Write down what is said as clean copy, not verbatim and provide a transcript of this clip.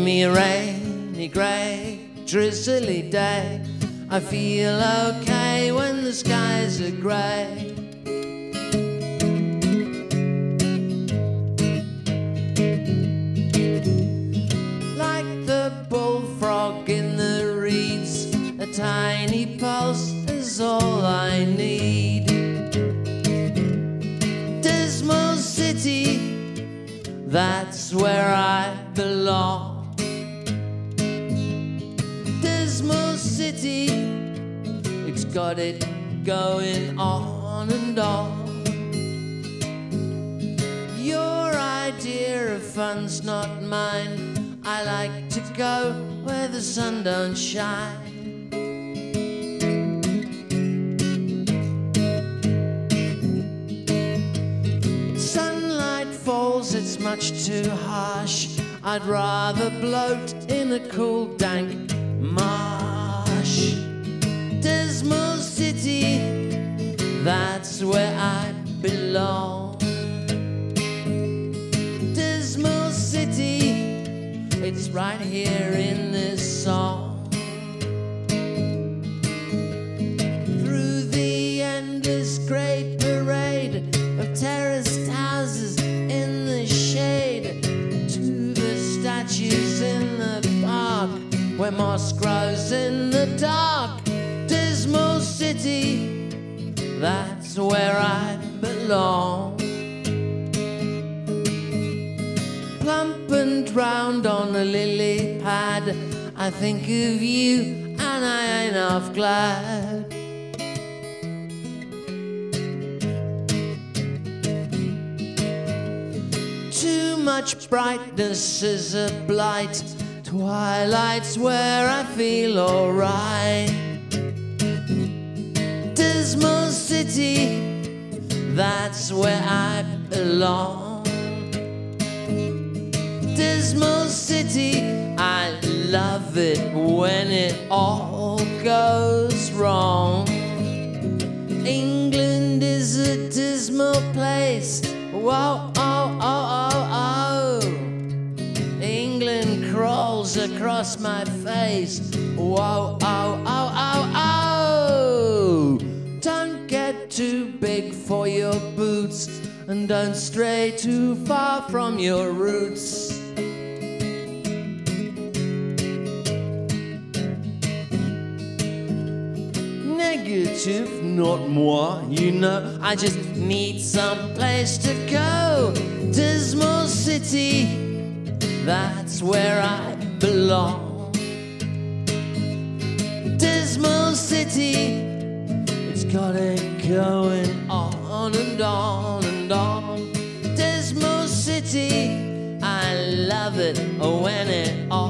gloomy, rainy, grey, drizzly day. I feel okay when the skies are grey. Like the bullfrog in the reeds, a tiny pulse is all I need. Dismal city, that's where I belong. Dismal city, it's got it going on and on. Your idea of fun's not mine. I like to go where the sun don't shine. Sunlight falls, it's much too harsh. I'd rather bloat in a cool, dank marsh. Dismal city, that's where I belong. Dismal city, it's right here in this song. Through the endless great parade of terraced houses in the shade, to the statues in the park where moss grows in the dark. Dismal city, that's where I belong. Plump and round on a lily pad, I think of you and I ain't half glad. Too much brightness is a blight. Twilight's where I feel alright. Dismal city, that's where I belong. Dismal city, I love it when it all goes wrong. England is a dismal place. Whoa, oh, oh, oh, oh. England crawls across my face. Whoa, oh, oh, oh, oh. Don't get too big for your boots, and don't stray too far from your roots. Negative, not moi, you know. I just need some place to go. Dismal city, that's where I belong. Dismal city, it's got it going on and on and on. Dismal city, I love it when it all